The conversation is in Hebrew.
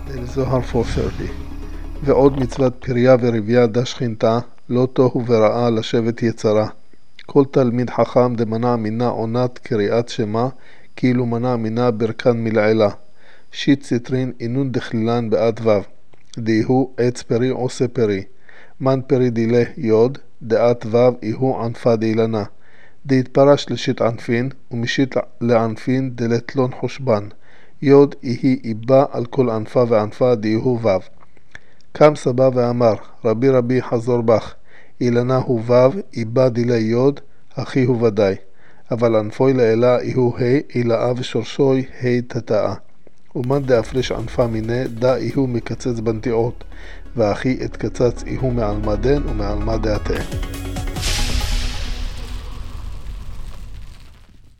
זוהר פורשרדי. ועוד מצוות פריה ורבייה דשכינתה, לא תוהו וראה לשבת יצרה. כל תלמיד חכם דמנע מינה עונת קריאת שמה, כאילו מנע מינה ברכן מלעילה. שיט ציטרין אינון דכלילן בעד וו. דהיהו עץ פרי עושה פרי. מן פרי דילה יוד, דעת וו איהו ענפה דילנה. דהתפרש לשיט ענפין, ומשיט לענפין דלתלון חושבן. יוד איהי איבה על כל ענפה וענפה דהיהו וו. קם סבא ואמר, רבי רבי חזור בך, אילנה הוא וו, איבה דילה יוד, הכי הוא ודאי. אבל ענפוי לעילה איהו ה' אילאה ושורשוי ה' תתאה. ומן דאפריש ענפה מיני, דא איהו מקצץ בנטיעות, ואחי אתקצץ איהו מעלמה דן ומעלמה דעתה.